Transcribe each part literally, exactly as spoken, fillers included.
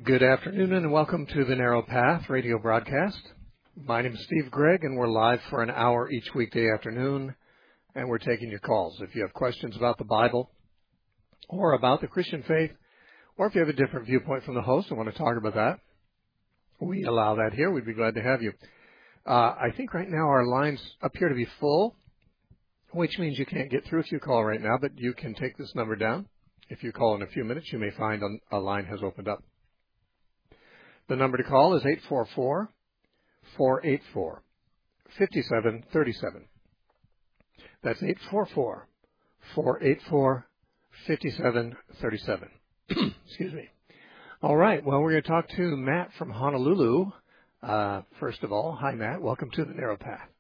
Good afternoon and welcome to the Narrow Path radio broadcast. My name is Steve Gregg and we're live for an hour each weekday afternoon and we're taking your calls. If you have questions about the Bible or about the Christian faith, or if you have a different viewpoint from the host and want to talk about that, we allow that here. We'd be glad to have you. Uh, I think right now our lines appear to be full, which means you can't get through if you call right now, but you can take this number down. If you call in a few minutes, you may find a line has opened up. The number to call is eight four four, four eight four, five seven three seven. That's eight four four, four eight four, five seven three seven. Excuse me. All right. Well, we're going to talk to Matt from Honolulu. Uh, first of all, hi, Matt. Welcome to the Narrow Path.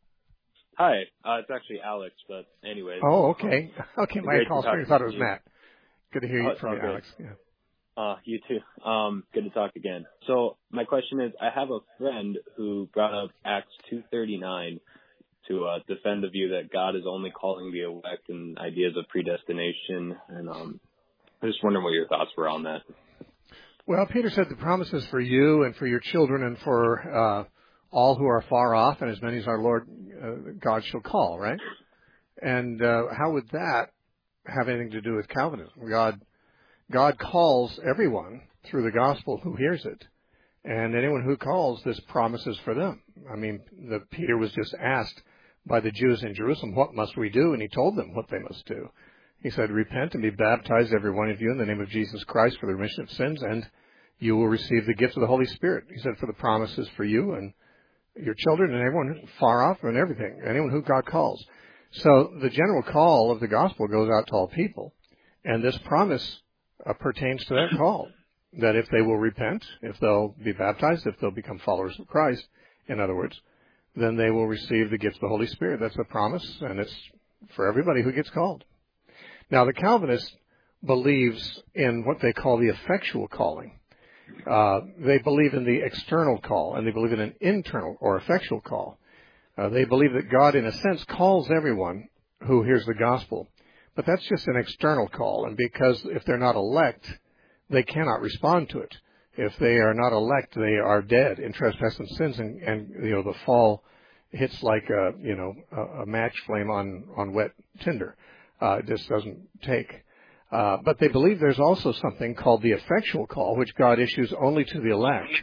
Hi. Uh, it's actually Alex, but anyways. Oh, okay. Okay, my call screen thought it was Matt. Good to hear you oh, from you, okay. Alex. Yeah. Uh, you too. Um, good to talk again. So my question is, I have a friend who brought up Acts two thirty-nine to uh, defend the view that God is only calling the elect and ideas of predestination. And um, I just wondering what your thoughts were on that. Well, Peter said the promises for you and for your children and for uh, all who are far off and as many as our Lord uh, God shall call, right? And uh, how would that have anything to do with Calvinism? God God calls everyone through the gospel who hears it. And anyone who calls, this promises for them. I mean, the, Peter was just asked by the Jews in Jerusalem, what must we do? And he told them what they must do. He said, repent and be baptized, every one of you, in the name of Jesus Christ for the remission of sins, and you will receive the gift of the Holy Spirit. He said, for the promises for you and your children and everyone far off and everything, anyone who God calls. So the general call of the gospel goes out to all people. And this promise uh, pertains to that call, that if they will repent, if they'll be baptized, if they'll become followers of Christ, in other words, then they will receive the gift of the Holy Spirit. That's a promise, and it's for everybody who gets called. Now, the Calvinist believes in what they call the effectual calling. Uh, they believe in the external call, and they believe in an internal or effectual call. Uh, they believe that God, in a sense, calls everyone who hears the gospel. But that's just an external call, and because if they're not elect, they cannot respond to it. If they are not elect, they are dead in trespass and sins, and, and you know the fall hits like a you know a, a match flame on on wet tinder. Uh, it just doesn't take. Uh, but they believe there's also something called the effectual call, which God issues only to the elect,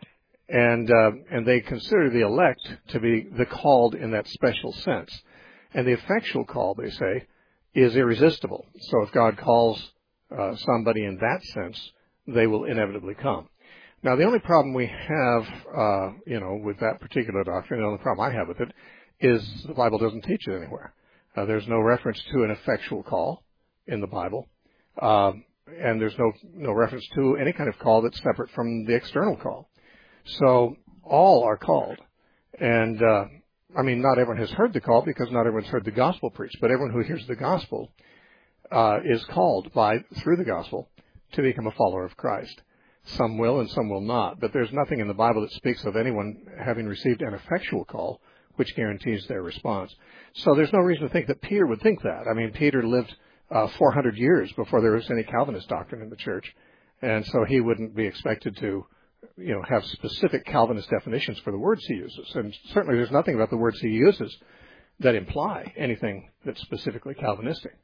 and uh, and they consider the elect to be the called in that special sense. And the effectual call, they say, is irresistible. So if God calls uh, somebody in that sense, they will inevitably come. Now, the only problem we have, uh, you know, with that particular doctrine, the only problem I have with it, is the Bible doesn't teach it anywhere. Uh, there's no reference to an effectual call in the Bible, uh, and there's no no reference to any kind of call that's separate from the external call. So all are called, and uh, I mean, not everyone has heard the call because not everyone's heard the gospel preached, but everyone who hears the gospel uh, is called by through the gospel to become a follower of Christ. Some will and some will not, but there's nothing in the Bible that speaks of anyone having received an effectual call which guarantees their response. So there's no reason to think that Peter would think that. I mean, Peter lived uh, four hundred years before there was any Calvinist doctrine in the church, and so he wouldn't be expected to, you know, have specific Calvinist definitions for the words he uses. And certainly there's nothing about the words he uses that imply anything that's specifically Calvinistic.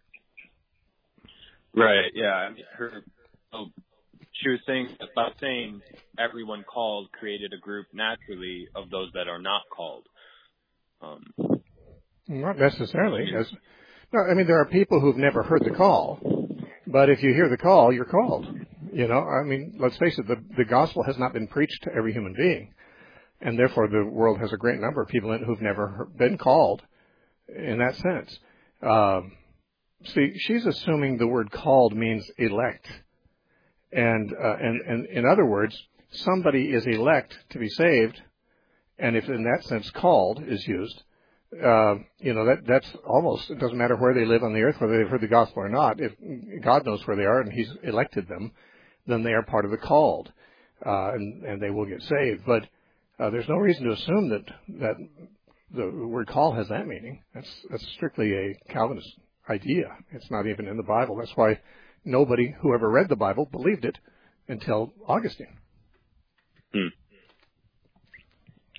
Right, yeah. I mean, her, oh, she was saying that by saying everyone called created a group naturally of those that are not called. Um, Not necessarily. As, no, I mean, there are people who've never heard the call, but if you hear the call, you're called. You know, I mean, let's face it, the, the gospel has not been preached to every human being, and therefore the world has a great number of people in it who've never been called in that sense. Um, see, she's assuming the word called means elect. And, uh, and, and in other words, somebody is elect to be saved, and if in that sense called is used, uh, you know, that, that's almost, it doesn't matter where they live on the earth, whether they've heard the gospel or not. If God knows where they are and He's elected them, then they are part of the called, uh, and, and they will get saved. But uh, there's no reason to assume that, that the word call has that meaning. That's, that's strictly a Calvinist idea. It's not even in the Bible. That's why nobody who ever read the Bible believed it until Augustine.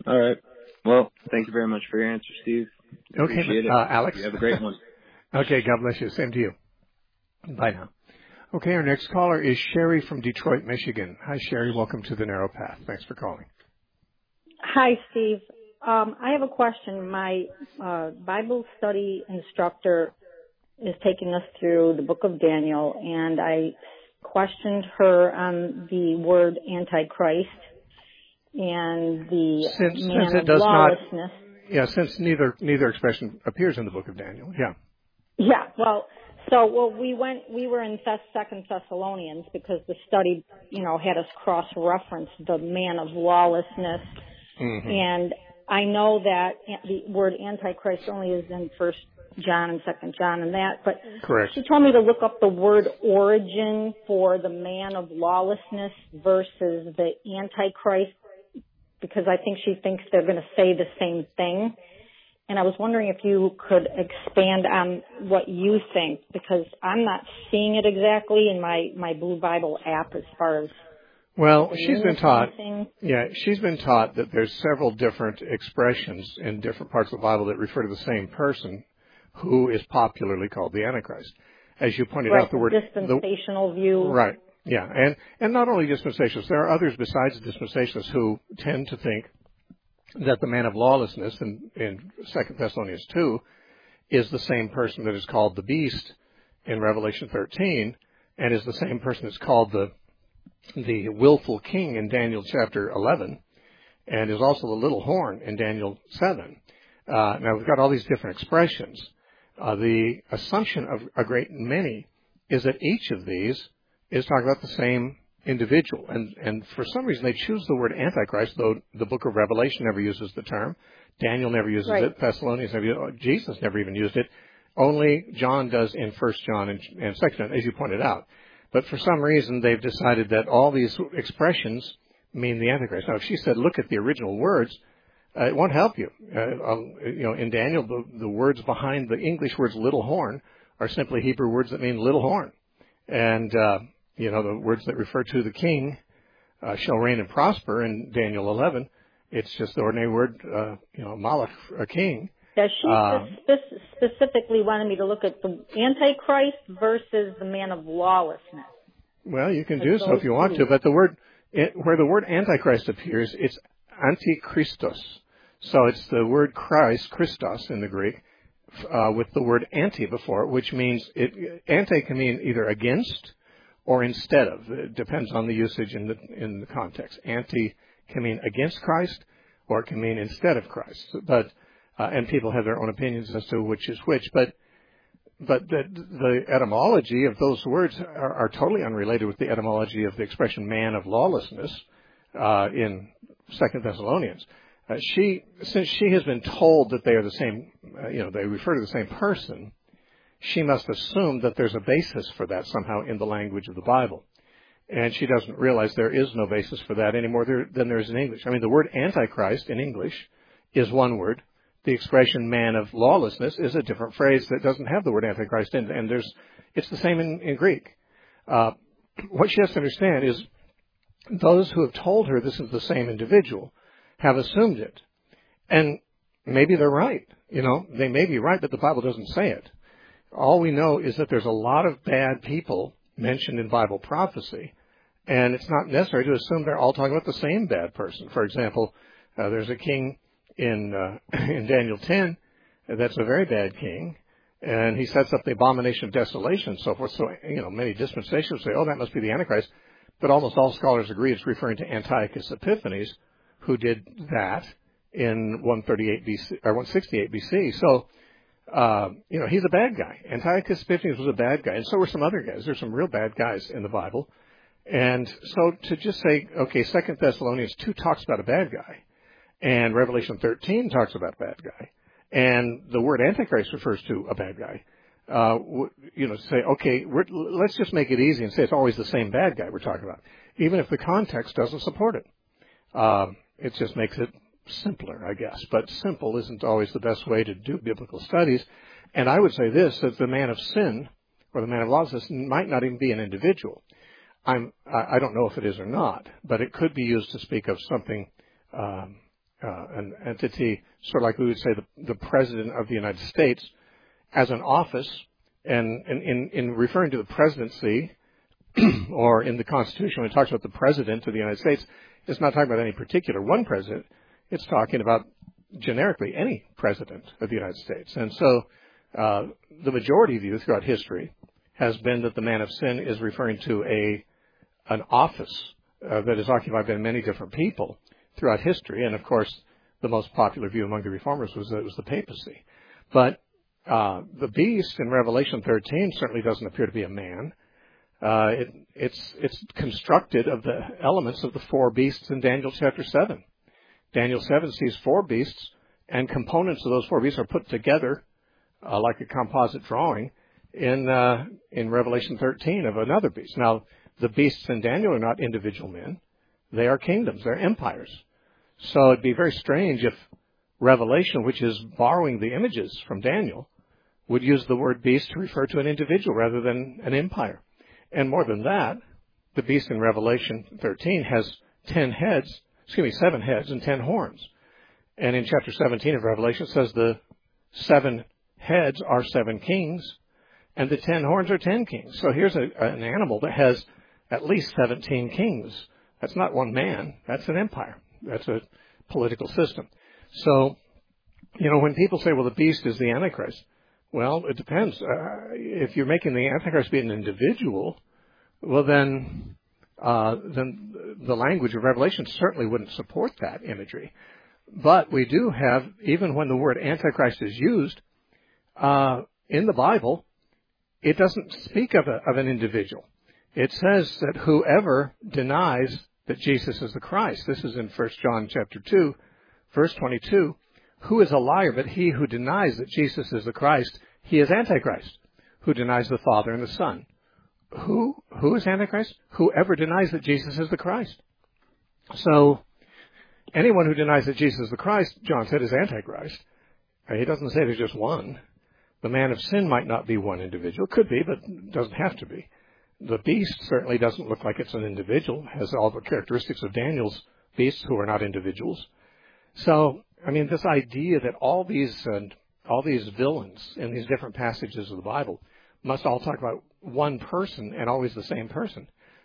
All right. Well, thank you very much for your answer, Steve. Okay, Appreciate uh, it. Alex. You have a great one. Okay, God bless you. Same to you. Bye now. Okay, our next caller is Sherry from Detroit, Michigan. Hi, Sherry. Welcome to the Narrow Path. Thanks for calling. Hi, Steve. Um, I have a question. My uh, Bible study instructor is taking us through the book of Daniel, and I questioned her on the word Antichrist and the since, man since it of does lawlessness. Not, yeah, since neither neither expression appears in the book of Daniel. Yeah. Yeah. Well, so well we went. We were in Thess- Second Thessalonians because the study, you know, had us cross-reference the man of lawlessness, mm-hmm. and I know that the word Antichrist only is in First John and Second John and that, but correct. She told me to look up the word origin for the man of lawlessness versus the Antichrist, because I think she thinks they're going to say the same thing. And I was wondering if you could expand on what you think, because I'm not seeing it exactly in my, my Blue Bible app as far as... Well, she's been taught, anything. yeah, she's been taught that there's several different expressions in different parts of the Bible that refer to the same person who is popularly called the Antichrist. As you pointed right, out, the word... dispensational the, view. Right, yeah. And, and not only dispensationalists, there are others besides dispensationalists who tend to think that the man of lawlessness in, in Second Thessalonians two is the same person that is called the beast in Revelation thirteen, and is the same person that's called the the willful king in Daniel chapter eleven, and is also the little horn in Daniel seven. Uh, now, we've got all these different expressions. Uh, the assumption of a great many is that each of these is talking about the same individual. And, and for some reason, they choose the word Antichrist, though the book of Revelation never uses the term. Daniel never uses right. it. Thessalonians never used it. Jesus never even used it. Only John does in First John and, and Second John, as you pointed out. But for some reason, they've decided that all these expressions mean the Antichrist. Now, if she said, look at the original words, uh, it won't help you. Uh, um, you know, in Daniel, the, the words behind the English words little horn are simply Hebrew words that mean little horn. And, uh, you know, the words that refer to the king uh, shall reign and prosper in Daniel eleven, it's just the ordinary word, uh, you know, Malach, a king. Yeah, she Um, spe- specifically wanted me to look at the Antichrist versus the man of lawlessness. Well, you can do so if you want to, but the word, it, where the word Antichrist appears, it's Antichristos. So it's the word Christ, Christos in the Greek, uh, with the word anti before it, which means it, anti can mean either against or instead of. It depends on the usage in the, in the context. Anti can mean against Christ, or it can mean instead of Christ. But Uh, and people have their own opinions as to which is which, but but the, the etymology of those words are, are totally unrelated with the etymology of the expression "man of lawlessness" uh, in Second Thessalonians. Uh, she, since she has been told that they are the same, uh, you know, they refer to the same person, she must assume that there's a basis for that somehow in the language of the Bible, and she doesn't realize there is no basis for that anymore there, than there is in English. I mean, the word Antichrist in English is one word. The expression "man of lawlessness" is a different phrase that doesn't have the word Antichrist in it, and there's, it's the same in, in Greek. Uh, what she has to understand is those who have told her this is the same individual have assumed it. And maybe they're right. You know, they may be right, but the Bible doesn't say it. All we know is that there's a lot of bad people mentioned in Bible prophecy, and it's not necessary to assume they're all talking about the same bad person. For example, uh, there's a king in uh, in Daniel ten, that's a very bad king, and he sets up the abomination of desolation and so forth. So, you know, many dispensationalists say, oh, that must be the Antichrist, but almost all scholars agree it's referring to Antiochus Epiphanes, who did that in one thirty-eight B C, or one sixty-eight B C. So, uh, you know, he's a bad guy. Antiochus Epiphanes was a bad guy, and so were some other guys. There's some real bad guys in the Bible. And so to just say, okay, Second Thessalonians two talks about a bad guy, and Revelation thirteen talks about a bad guy, and the word Antichrist refers to a bad guy. Uh, you know, say, okay, we're, let's just make it easy and say it's always the same bad guy we're talking about, even if the context doesn't support it. Um, it just makes it simpler, I guess. But simple isn't always the best way to do biblical studies. And I would say this, that the man of sin, or the man of lawlessness, might not even be an individual. I'm, I don't know if it is or not, but it could be used to speak of something um, uh, an entity, sort of like we would say the, the President of the United States, as an office, and, and in, in referring to the presidency, or in the Constitution, when it talks about the President of the United States, it's not talking about any particular one president. It's talking about generically any president of the United States. And so uh, the majority view throughout history has been that the man of sin is referring to a an office uh, that is occupied by many different people throughout history. And, of course, the most popular view among the reformers was that it was the papacy. But uh, the beast in Revelation thirteen certainly doesn't appear to be a man. Uh, it, it's, it's constructed of the elements of the four beasts in Daniel chapter seven. Daniel seven sees four beasts, and components of those four beasts are put together uh, like a composite drawing in uh, in Revelation thirteen of another beast. Now, the beasts in Daniel are not individual men. They are kingdoms. They're empires. So it'd be very strange if Revelation, which is borrowing the images from Daniel, would use the word beast to refer to an individual rather than an empire. And more than that, the beast in Revelation thirteen has ten heads, excuse me, seven heads and ten horns. And in chapter seventeen of Revelation, it says the seven heads are seven kings, and the ten horns are ten kings. So here's a, an animal that has at least seventeen kings. That's not one man. That's an empire. That's a political system. So, you know, when people say, well, the beast is the Antichrist, well, it depends. Uh, if you're making the Antichrist be an individual, well, then uh, then the language of Revelation certainly wouldn't support that imagery. But we do have, even when the word Antichrist is used uh, in the Bible, it doesn't speak of, a, of an individual. It says that whoever denies that Jesus is the Christ, this is in First John chapter two, verse twenty-two, who is a liar but he who denies that Jesus is the Christ? He is Antichrist, who denies the Father and the Son. Who who is Antichrist? Whoever denies that Jesus is the Christ. So anyone who denies that Jesus is the Christ, John said, is Antichrist. He doesn't say there's just one. The man of sin might not be one individual. Could be, but doesn't have to be. The beast certainly doesn't look like it's an individual. Has all the characteristics of Daniel's beasts, who are not individuals. So, I mean, this idea that all these uh, all these villains in these different passages of the Bible must all talk about one person and always the same person,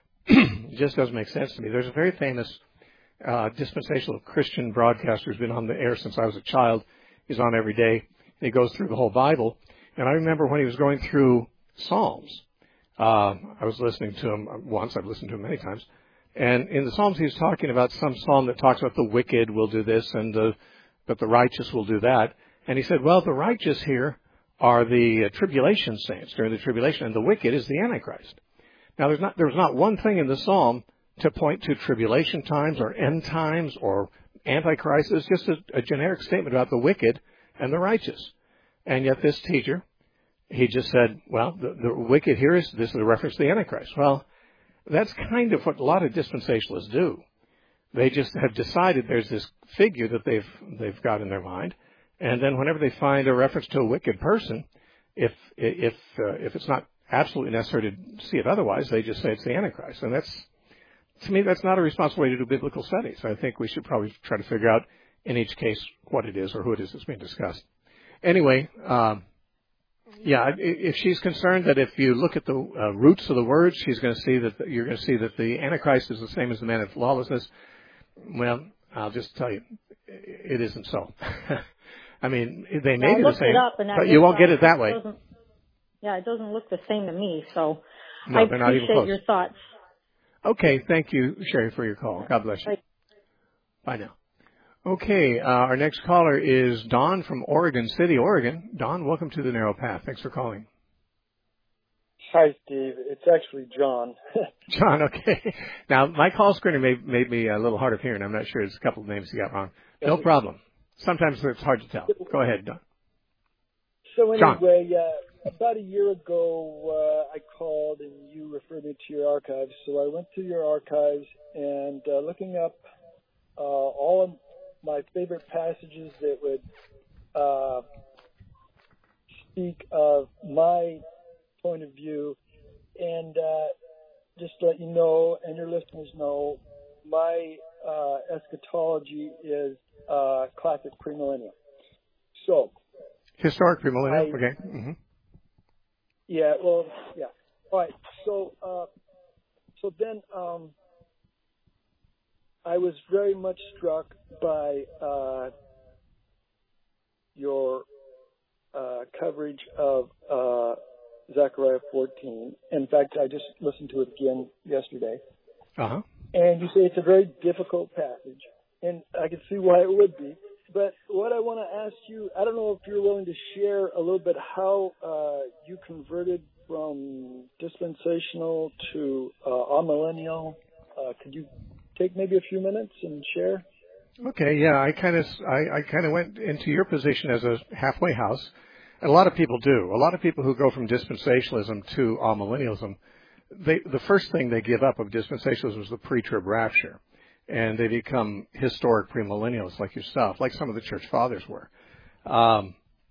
it just doesn't make sense to me. There's a very famous uh, dispensational Christian broadcaster who's been on the air since I was a child. He's on every day. He goes through the whole Bible. And I remember when he was going through Psalms, uh, I was listening to him once. I've listened to him many times. And in the Psalms, he's talking about some psalm that talks about the wicked will do this and the, that the righteous will do that. And he said, well, the righteous here are the uh, tribulation saints during the tribulation, and the wicked is the Antichrist. Now, there's not, there's not one thing in the psalm to point to tribulation times or end times or Antichrist. It's just a, a generic statement about the wicked and the righteous. And yet this teacher, he just said, well, the, the wicked here is, this is a reference to the Antichrist. Well, that's kind of what a lot of dispensationalists do. They just have decided there's this figure that they've they've got in their mind, and then whenever they find a reference to a wicked person, if if uh, if it's not absolutely necessary to see it otherwise, they just say it's the Antichrist. And that's, to me, that's not a responsible way to do biblical studies. I think we should probably try to figure out in each case what it is or who it is that's being discussed. Anyway, um, yeah, if she's concerned that if you look at the uh, roots of the words, she's going to see that the, you're going to see that the Antichrist is the same as the man of lawlessness. Well, I'll just tell you, it isn't so. I mean, they may be the same, but you won't get it that way. Yeah, it doesn't look the same to me, so no, I they're not even appreciate close. your thoughts. Okay, thank you, Sherry, for your call. God bless you. Bye, Bye now. Okay, uh, our next caller is Don from Oregon City, Oregon. Don, welcome to the Narrow Path. Thanks for calling. Hi, Steve. It's actually John. John, okay. Now, my call screener made, made me a little hard of hearing. I'm not sure. There's a couple of names you got wrong. No problem. Sometimes it's hard to tell. Go ahead, Don. So anyway, uh, about a year ago, uh, I called and you referred me to your archives. So I went to your archives and uh, looking up uh, all of my favorite passages that would uh, speak of my point of view, and uh, just to let you know and your listeners know, my uh, eschatology is uh, classic premillennial. So historic premillennial. I, okay. Mm-hmm. Yeah. Well. Yeah. All right. So. Uh, so then, um, I was very much struck by uh, your uh, coverage of uh, Zechariah fourteen. In fact, I just listened to it again yesterday. Uh-huh. And you say it's a very difficult passage, and I can see why it would be. But what I want to ask you, I don't know if you're willing to share a little bit how uh, you converted from dispensational to uh, amillennial. Uh, could you take maybe a few minutes and share? Okay, yeah, I kind of I, I kind of went into your position as a halfway house, and a lot of people do. A lot of people who go from dispensationalism to amillennialism, they the first thing they give up of dispensationalism is the pre-trib rapture, and they become historic premillennialists like yourself, like some of the church fathers were. Um,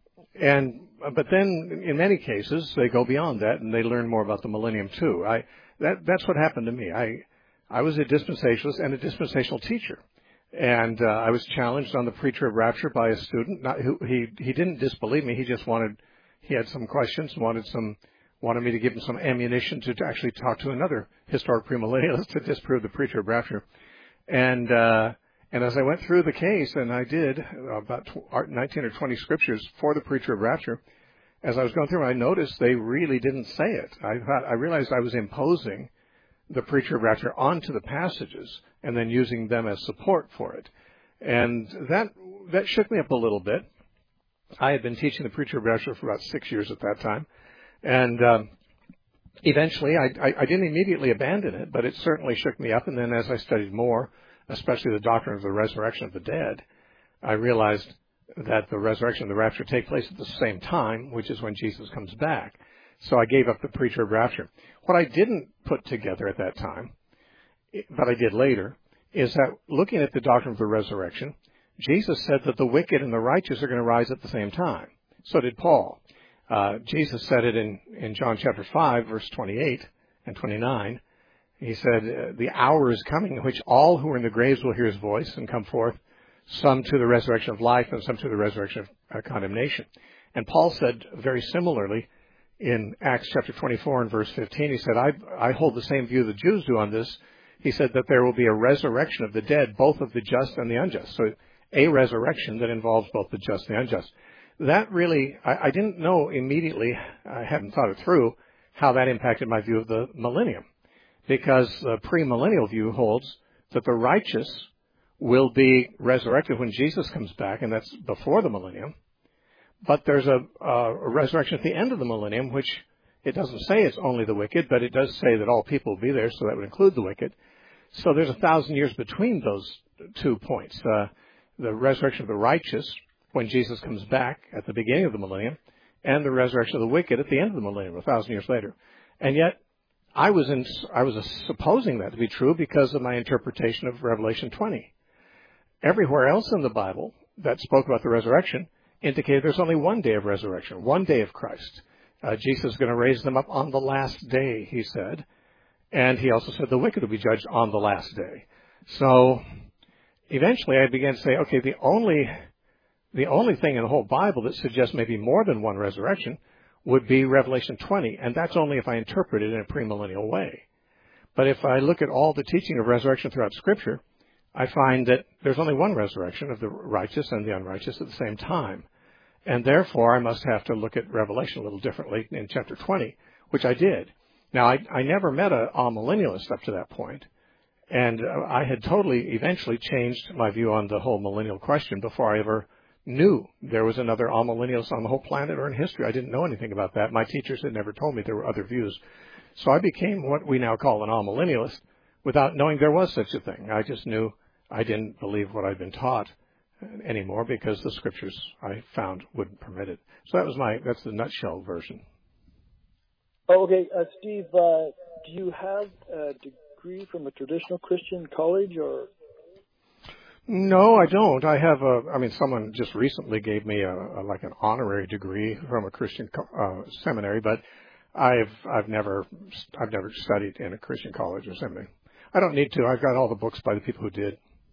and but then in many cases they go beyond that and they learn more about the millennium too. I that that's what happened to me. I I was a dispensationalist and a dispensational teacher. And uh, I was challenged on the pre-trib rapture by a student. Not, who, he he didn't disbelieve me. He just wanted, he had some questions, wanted some, wanted me to give him some ammunition to, to actually talk to another historic premillennialist to disprove the pre-trib rapture. And uh, and as I went through the case, and I did about nineteen or twenty scriptures for the pre-trib rapture, as I was going through, I noticed they really didn't say it. I thought I realized I was imposing the pre-trib rapture onto the passages and then using them as support for it. And that that shook me up a little bit. I had been teaching the pre-trib rapture for about six years at that time. And um, eventually, I, I, I didn't immediately abandon it, but it certainly shook me up. And then as I studied more, especially the doctrine of the resurrection of the dead, I realized that the resurrection and the rapture take place at the same time, which is when Jesus comes back. So I gave up the pre-trib rapture. What I didn't put together at that time, but I did later, is that looking at the doctrine of the resurrection, Jesus said that the wicked and the righteous are going to rise at the same time. So did Paul. Uh, Jesus said it in, in John chapter five, verse twenty-eight and twenty-nine. He said, the hour is coming in which all who are in the graves will hear his voice and come forth, some to the resurrection of life and some to the resurrection of uh, condemnation. And Paul said very similarly, in Acts chapter twenty-four and verse fifteen, he said, I, I hold the same view the Jews do on this. He said that there will be a resurrection of the dead, both of the just and the unjust. So a resurrection that involves both the just and the unjust. That really, I, I didn't know immediately, I hadn't thought it through, how that impacted my view of the millennium. Because the premillennial view holds that the righteous will be resurrected when Jesus comes back, and that's before the millennium. But there's a, a resurrection at the end of the millennium, which it doesn't say it's only the wicked, but it does say that all people will be there, so that would include the wicked. So there's a thousand years between those two points. Uh, the resurrection of the righteous, when Jesus comes back at the beginning of the millennium, and the resurrection of the wicked at the end of the millennium, a thousand years later. And yet, I was in, I was supposing that to be true because of my interpretation of Revelation twenty. Everywhere else in the Bible that spoke about the resurrection indicated there's only one day of resurrection, one day of Christ. Uh, Jesus is going to raise them up on the last day, he said. And he also said the wicked will be judged on the last day. So eventually I began to say, okay, the only the only thing in the whole Bible that suggests maybe more than one resurrection would be Revelation twenty, and that's only if I interpret it in a premillennial way. But if I look at all the teaching of resurrection throughout Scripture, I find that there's only one resurrection of the righteous and the unrighteous at the same time. And therefore, I must have to look at Revelation a little differently in chapter twenty, which I did. Now, I, I never met a amillennialist up to that point, and I had totally eventually changed my view on the whole millennial question before I ever knew there was another amillennialist on the whole planet or in history. I didn't know anything about that. My teachers had never told me there were other views. So I became what we now call an amillennialist without knowing there was such a thing. I just knew I didn't believe what I'd been taught anymore because the scriptures I found wouldn't permit it. So that was my, that's the nutshell version. Oh, okay, uh, Steve, uh, do you have a degree from a traditional Christian college or? No, I don't. I have a, I mean, someone just recently gave me a, a like an honorary degree from a Christian uh, seminary, but I've, I've never, I've never studied in a Christian college or seminary. I don't need to. I've got all the books by the people who did.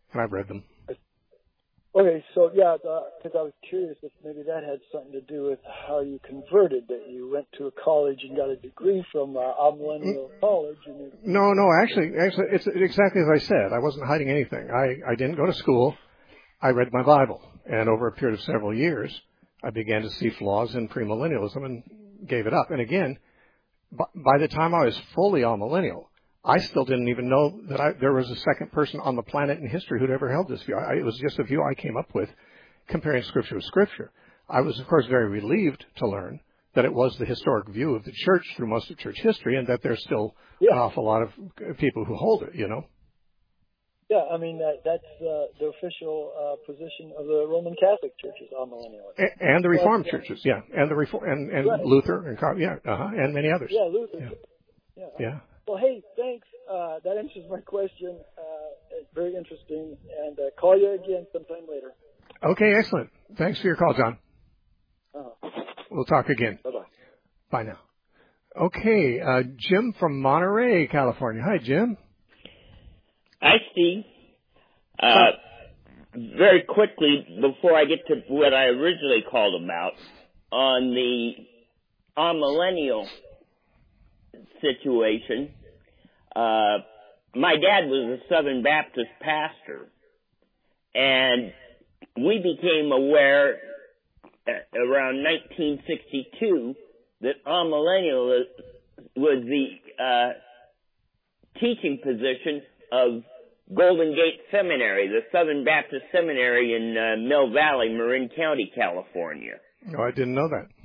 and I've read them. Okay, so yeah, because I was curious if maybe that had something to do with how you converted, that you went to a college and got a degree from uh, Amillennial College. And you... No, no, actually, actually, it's exactly as I said. I wasn't hiding anything. I, I didn't go to school. I read my Bible, and over a period of several years, I began to see flaws in premillennialism and gave it up. And again, by the time I was fully amillennial, I still didn't even know that I, there was a second person on the planet in history who'd ever held this view. I, it was just a view I came up with, comparing Scripture with Scripture. I was, of course, very relieved to learn that it was the historic view of the church through most of church history, and that there's still yeah. an awful lot of people who hold it, you know. Yeah, I mean, that, that's uh, the official uh, position of the Roman Catholic churches, amillennialism. And, and the Reformed well, churches, yeah, and the Reform, and, and right. Luther, and yeah, uh-huh, and many others. Yeah, Luther. Yeah. yeah. yeah. Well, hey, thanks. Uh, that answers my question. Uh, it's very interesting. And uh, call you again sometime later. Okay, excellent. Thanks for your call, John. Uh-huh. We'll talk again. Bye-bye. Bye now. Okay, uh, Jim from Monterey, California. Hi, Jim. Hi, Steve. Uh, very quickly, before I get to what I originally called about, on the amillennial situation, uh, my dad was a Southern Baptist pastor, and we became aware uh, around nineteen sixty-two that amillennial was the uh, teaching position of Golden Gate Seminary, the Southern Baptist Seminary in uh, Mill Valley, Marin County, California. Oh, I didn't know that.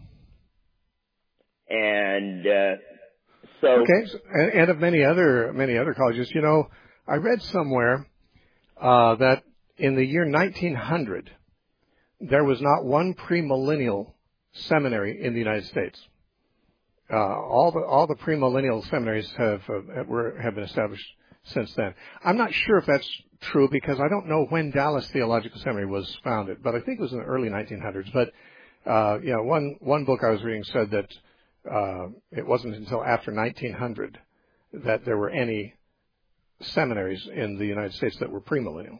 And uh, so, okay, so, and, and of many other many other colleges, you know, I read somewhere uh, that in the year nineteen hundred, there was not one premillennial seminary in the United States. Uh, all the all the premillennial seminaries have uh, were have been established since then. I'm not sure if that's true because I don't know when Dallas Theological Seminary was founded, but I think it was in the early nineteen hundreds. But uh, you know, one one book I was reading said that uh, it wasn't until after nineteen hundred that there were any seminaries in the United States that were premillennial.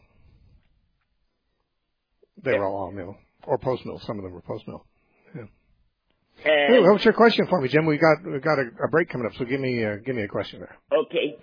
They yeah. were all mill or post mill. Some of them were post mill. Yeah. Hey, what's your question for me, Jim? We got we got a, a break coming up, so give me uh, give me a question there. Okay.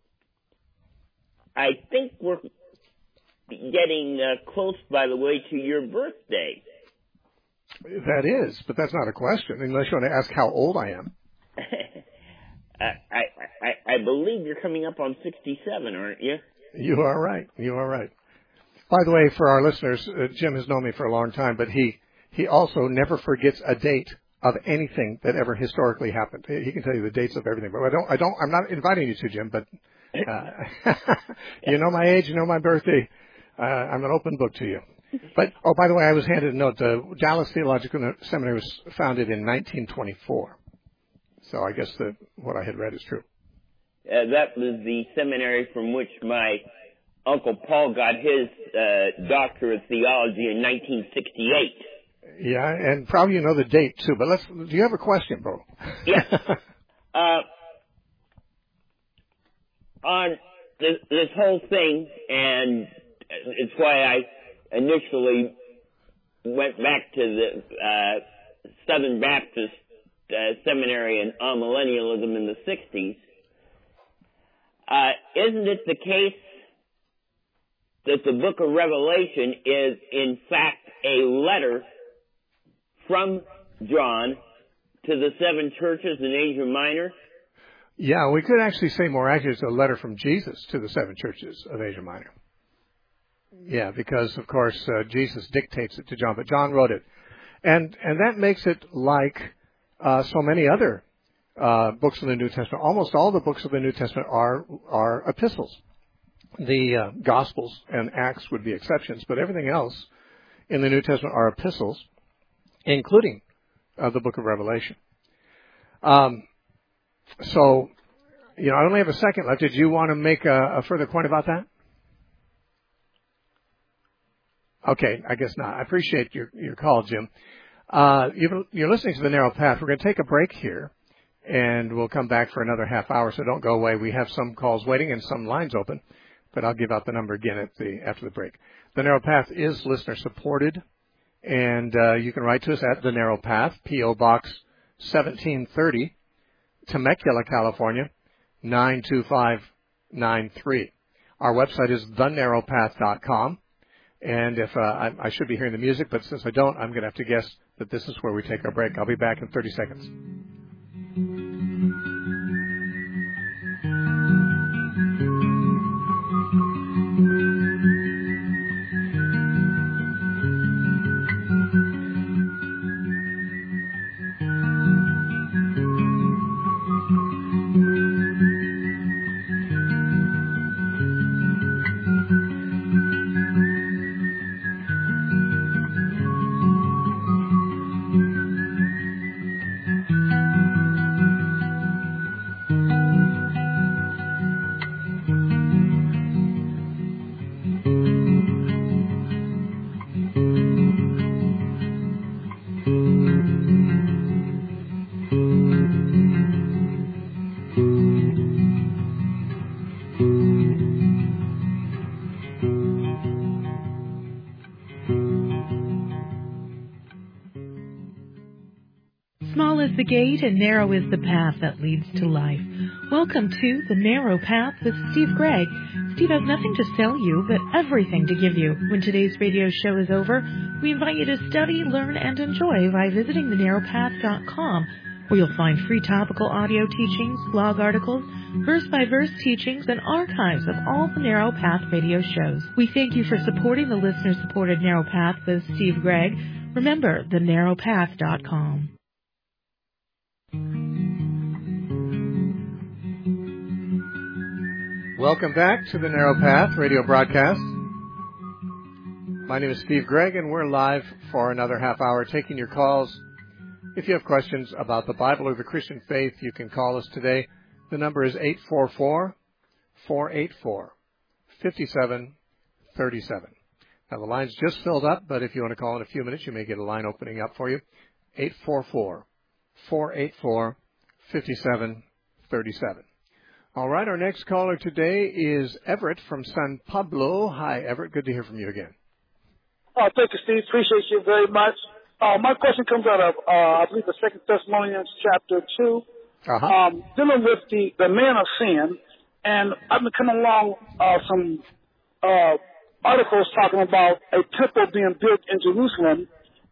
I think we're getting uh, close, by the way, to your birthday. That is, but that's not a question, unless you want to ask how old I am. I, I, I believe you're coming up on sixty-seven, aren't you? You are right. You are right. By the way, for our listeners, uh, Jim has known me for a long time, but he, he also never forgets a date of anything that ever historically happened. He can tell you the dates of everything, but I don't, I don't, I'm not inviting you to, Jim, but Uh, you know my age, you know my birthday. Uh, I'm an open book to you. But, oh, by the way, I was handed a note. The Dallas Theological Seminary was founded in nineteen twenty-four. So I guess the, what I had read is true. Uh, that was the seminary from which my Uncle Paul got his uh, Doctor of Theology in nineteen sixty-eight. Yeah, and probably you know the date, too. But let's, do you have a question, Bo? Yes. uh, on this, this whole thing, and it's why I initially went back to the uh, Southern Baptist uh, Seminary and amillennialism in the sixties. Uh, isn't it the case that the book of Revelation is, in fact, a letter from John to the seven churches in Asia Minor? Yeah, we could actually say more accurately it's a letter from Jesus to the seven churches of Asia Minor. Yeah, because, of course, uh, Jesus dictates it to John, but John wrote it. And and that makes it like uh, so many other uh, books of the New Testament. Almost all the books of the New Testament are are epistles. The uh, Gospels and Acts would be exceptions, but everything else in the New Testament are epistles, including uh, the book of Revelation. Um, so, you know, I only have a second left. Did you want to make a, a further point about that? Okay, I guess not. I appreciate your, your call, Jim. Uh, you're, you're listening to The Narrow Path. We're going to take a break here, and we'll come back for another half hour, so don't go away. We have some calls waiting and some lines open. but I'll give out the number again at the after the break. The Narrow Path is listener-supported, and uh, you can write to us at The Narrow Path, P O. Box seventeen thirty, Temecula, California, nine two five nine three. Our website is the narrow path dot com, and if uh, I, I should be hearing the music, but since I don't, I'm going to have to guess that this is where we take our break. I'll be back in thirty seconds. The gate and narrow is the path that leads to life. Welcome to The Narrow Path with Steve Gregg. Steve has nothing to sell you, but everything to give you. When today's radio show is over, we invite you to study, learn, and enjoy by visiting the narrow path dot com, where you'll find free topical audio teachings, blog articles, verse-by-verse teachings, and archives of all the Narrow Path radio shows. We thank you for supporting the listener-supported Narrow Path with Steve Gregg. Remember, the narrow path dot com. Welcome back to the Narrow Path radio broadcast. My name is Steve Gregg, and we're live for another half hour taking your calls. If you have questions about the Bible or the Christian faith, you can call us today. The number is eight four four, four eight four, five seven three seven. Now, the line's just filled up, but if you want to call in a few minutes, you may get a line opening up for you. eight four four, four eight four, five seven three seven. All right, our next caller today is Everett from San Pablo. Hi, Everett. Good to hear from you again. Oh, thank you, Steve. Appreciate you very much. Uh, my question comes out of, uh, I believe, the Second Thessalonians chapter two, uh-huh. um, dealing with the, the man of sin. And I've been coming along uh, some uh, articles talking about a temple being built in Jerusalem,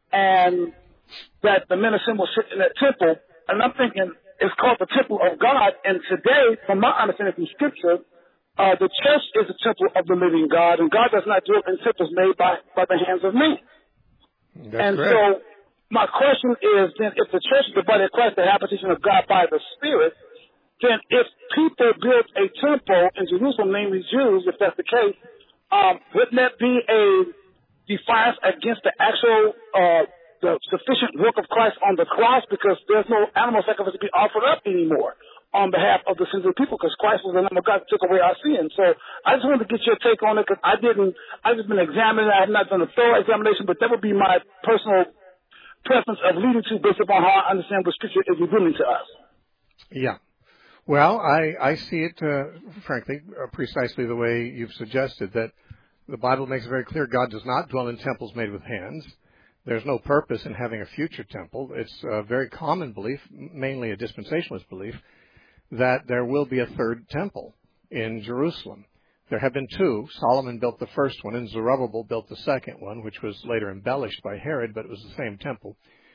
and that the men of sin will sit in that temple. And I'm thinking, it's called the temple of God, and today, from my understanding from Scripture, uh, the church is the temple of the living God, and God does not dwell in temples made by, by the hands of men. That's and correct. so, my question is, then, if the church is the body of Christ, the habitation of God by the Spirit, then if people build a temple in Jerusalem, namely Jews, if that's the case, um, wouldn't that be a defiance against the actual uh the sufficient work of Christ on the cross, because there's no animal sacrifice to be offered up anymore on behalf of the sins of the people, because Christ was the Lamb of God that took away our sins. So I just wanted to get your take on it, because I didn't, I've just been examining, I have not done a thorough examination, but that would be my personal preference of leading to based upon how I understand what Scripture is revealing to us. Yeah. Well, I, I see it, uh, frankly, uh, precisely the way you've suggested, that the Bible makes it very clear God does not dwell in temples made with hands. There's no purpose in having a future temple. It's a very common belief, mainly a dispensationalist belief, that there will be a third temple in Jerusalem. There have been two. Solomon built the first one, and Zerubbabel built the second one, which was later embellished by Herod, but it was the same temple.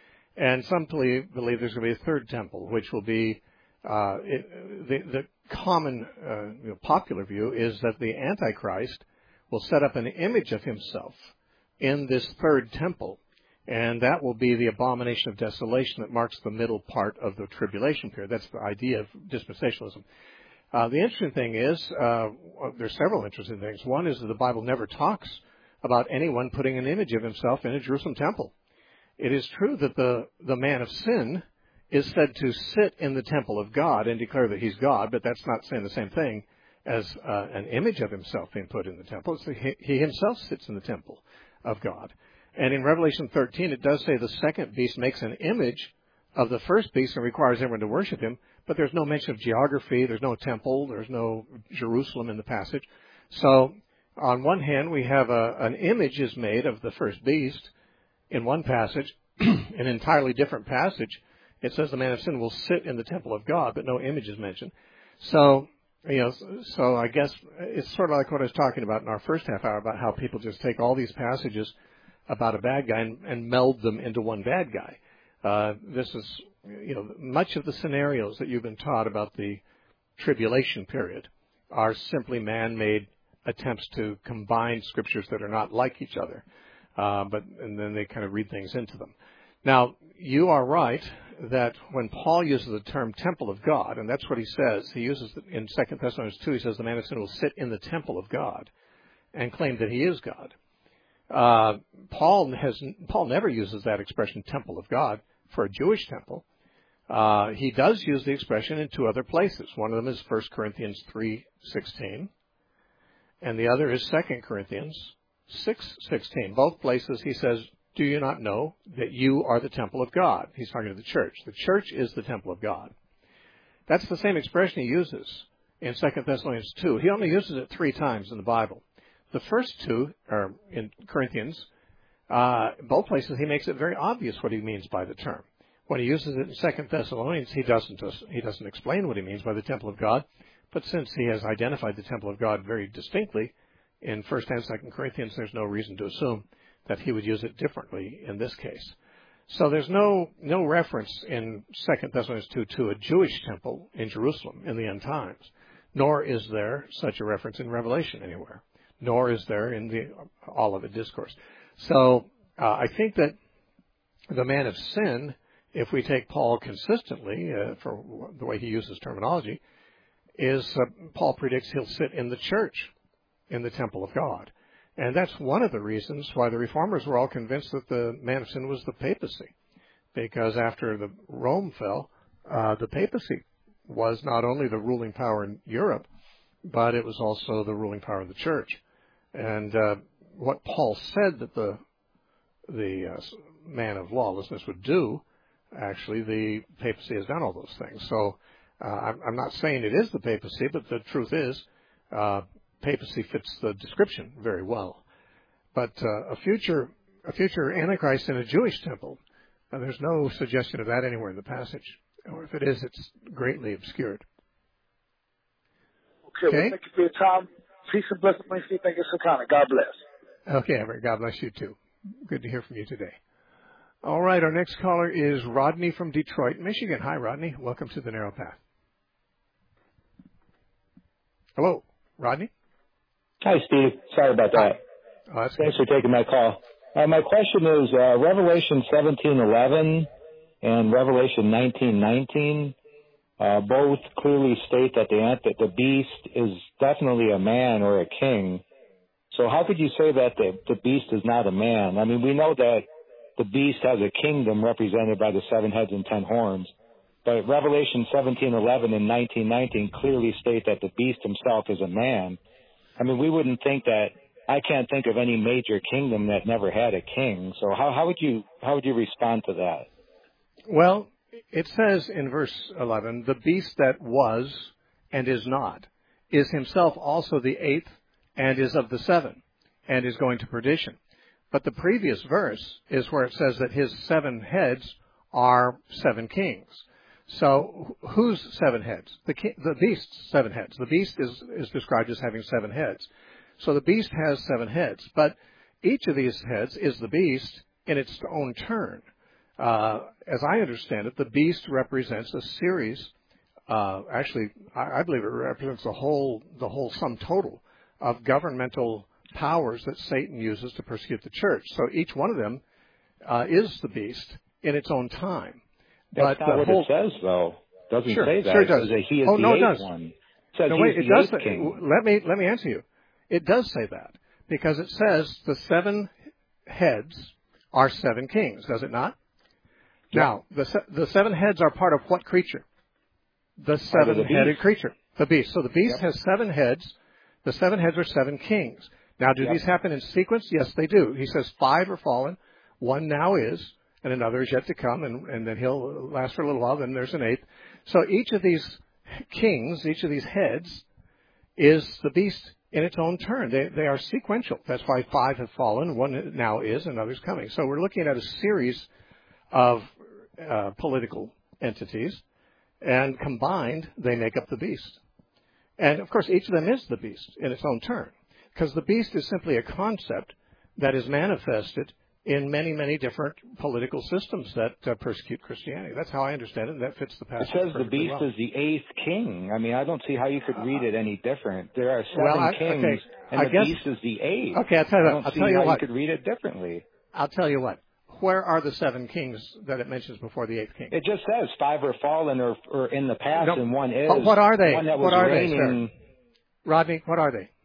And some believe, believe there's going to be a third temple, which will be uh, it, the, the common uh, you know, popular view is that the Antichrist will set up an image of himself in this third temple. And that will be the abomination of desolation that marks the middle part of the tribulation period. That's the idea of dispensationalism. Uh, the interesting thing is, uh, there's several interesting things. One is that the Bible never talks about anyone putting an image of himself in a Jerusalem temple. It is true that the, the man of sin is said to sit in the temple of God and declare that he's God, but that's not saying the same thing as uh, an image of himself being put in the temple. So he, he himself sits in the temple of God. And in Revelation thirteen, it does say the second beast makes an image of the first beast and requires everyone to worship him, but there's no mention of geography, there's no temple, there's no Jerusalem in the passage. So on one hand, we have a, an image is made of the first beast in one passage, an entirely different passage. It says the man of sin will sit in the temple of God, but no image is mentioned. So, you know, so I guess it's sort of like what I was talking about in our first half hour about how people just take all these passages about a bad guy and, and meld them into one bad guy. Uh, this is, you know, much of the scenarios that you've been taught about the tribulation period are simply man-made attempts to combine scriptures that are not like each other, uh, but and then they kind of read things into them. Now, you are right that when Paul uses the term temple of God, and that's what he says, he uses in Second Thessalonians two, he says the man of sin will sit in the temple of God and claim that he is God. Uh, Paul has Paul never uses that expression, temple of God, for a Jewish temple. Uh, he does use the expression in two other places. One of them is First Corinthians three sixteen, and the other is Second Corinthians six sixteen. Both places he says, do you not know that you are the temple of God? He's talking to the church. The church is the temple of God. That's the same expression he uses in Second Thessalonians two. He only uses it three times in the Bible. The first two are in Corinthians. Uh, both places he makes it very obvious what he means by the term. When he uses it in Second Thessalonians, he doesn't he doesn't explain what he means by the temple of God. But since he has identified the temple of God very distinctly in First and Second Corinthians, there's no reason to assume that he would use it differently in this case. So there's no no reference in Second Thessalonians two to a Jewish temple in Jerusalem in the end times, nor is there such a reference in Revelation anywhere, nor is there in the Olivet Discourse. So uh, I think that the man of sin, if we take Paul consistently uh, for the way he uses terminology, is uh, Paul predicts he'll sit in the church, in the temple of God. And that's one of the reasons why the Reformers were all convinced that the man of sin was the papacy. Because after the Rome fell, uh, the papacy was not only the ruling power in Europe, but it was also the ruling power of the church. And uh, what Paul said that the the uh, man of lawlessness would do, actually, the papacy has done all those things. So uh, I'm, I'm not saying it is the papacy, but the truth is, uh, papacy fits the description very well. But uh, a future a future Antichrist in a Jewish temple, uh, there's no suggestion of that anywhere in the passage. Or if it is, it's greatly obscured. Okay, okay. Well, thank you for your time. Peace and blessings. Thank you for coming. God bless. Okay, Everett. God bless you too. Good to hear from you today. All right, our next caller is Rodney from Detroit, Michigan. Hi, Rodney. Welcome to the Narrow Path. Hello, Rodney. Hi, Steve. Sorry about that. Oh, that's Thanks good. for taking my call. Uh, my question is uh, Revelation seventeen eleven and Revelation nineteen nineteen. Uh, both clearly state that the ant, that the beast is definitely a man or a king. So how could you say that the, the beast is not a man? I mean, we know that the beast has a kingdom represented by the seven heads and ten horns. But Revelation seventeen eleven and nineteen nineteen clearly state that the beast himself is a man. I mean, we wouldn't think that. I can't think of any major kingdom that never had a king. So how, how would you how would you respond to that? Well, it says in verse eleven, the beast that was and is not is himself also the eighth and is of the seven and is going to perdition. But the previous verse is where it says that his seven heads are seven kings. So whose seven heads? The, king, the beast's seven heads. The beast is, is described as having seven heads. So the beast has seven heads. But each of these heads is the beast in its own turn. Uh, as I understand it, the beast represents a series. Uh, actually, I, I believe it represents the whole the whole sum total of governmental powers that Satan uses to persecute the church. So each one of them uh, is the beast in its own time. That's but not the what whole, it says, though. It doesn't sure, say that. Sure it does. It says that he is oh, the no, eighth it does. one. It says no, he's wait, the it does eighth say, king. Let me, let me answer you. It does say that because it says the seven heads are seven kings, does it not? Yep. Now, the, the seven heads are part of what creature? The seven-headed creature, the beast. So the beast yep. has seven heads. The seven heads are seven kings. Now, do yep. these happen in sequence? Yes, they do. He says five are fallen, one now is, and another is yet to come, and, and then he'll last for a little while, then there's an eighth. So each of these kings, each of these heads, is the beast in its own turn. They, they are sequential. That's why five have fallen, one now is, and others coming. So we're looking at a series of uh, political entities, and combined, they make up the beast. And, of course, each of them is the beast in its own turn, because the beast is simply a concept that is manifested in many, many different political systems that uh, persecute Christianity. That's how I understand it, and that fits the passage. It says the beast well. is the eighth king. I mean, I don't see how you could read it any different. There are seven well, I, kings, okay. and I the guess, beast is the eighth. Okay, I'll tell you I what. don't I'll see tell you how what. you could read it differently. I'll tell you what. Where are the seven kings that it mentions before the eighth king? It just says five are fallen or, or in the past, no, and one is. But what are they? One that was what are reigning. they, sir? Rodney, what are they?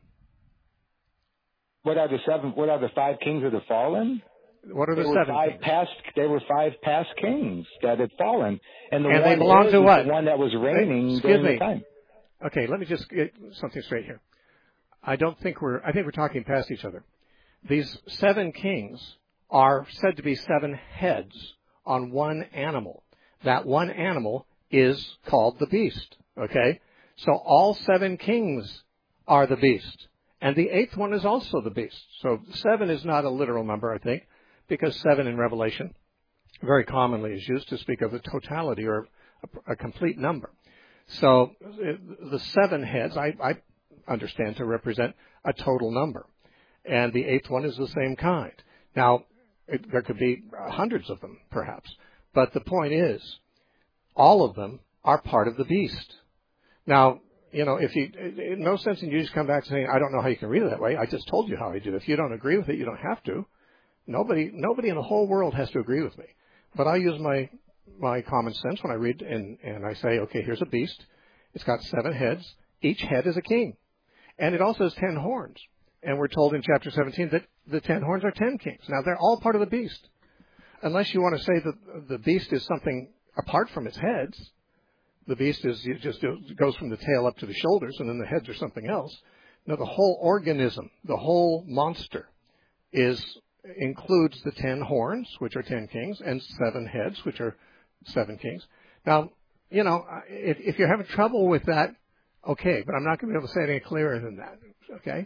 What are the seven? What are the five kings that have fallen? What are the they were seven five kings? past. They were five past kings that had fallen, and the and one they belong is, to is what? the one that was reigning Excuse during me. the time. Okay, let me just get something straight here. I don't think we're. I think we're talking past each other. These seven kings are said to be seven heads on one animal. That one animal is called the beast. Okay, so all seven kings are the beast. And the eighth one is also the beast. So seven is not a literal number, I think, because seven in Revelation very commonly is used to speak of the totality or a, a complete number. So the seven heads, I, I understand to represent a total number. And the eighth one is the same kind. Now, it, there could be hundreds of them, perhaps. But the point is, all of them are part of the beast. Now, you know, if you, no sense in you just come back saying, I don't know how you can read it that way. I just told you how I do. If you don't agree with it, you don't have to. Nobody, nobody in the whole world has to agree with me. But I use my, my common sense when I read and, and I say, okay, here's a beast. It's got seven heads. Each head is a king. And it also has ten horns. And we're told in chapter seventeen that the ten horns are ten kings. Now, they're all part of the beast. Unless you want to say that the beast is something apart from its heads. The beast is it just goes from the tail up to the shoulders, and then the heads are something else. No, the whole organism, the whole monster, is includes the ten horns, which are ten kings, and seven heads, which are seven kings. Now, you know, if, if you're having trouble with that, okay, but I'm not going to be able to say it any clearer than that. Okay?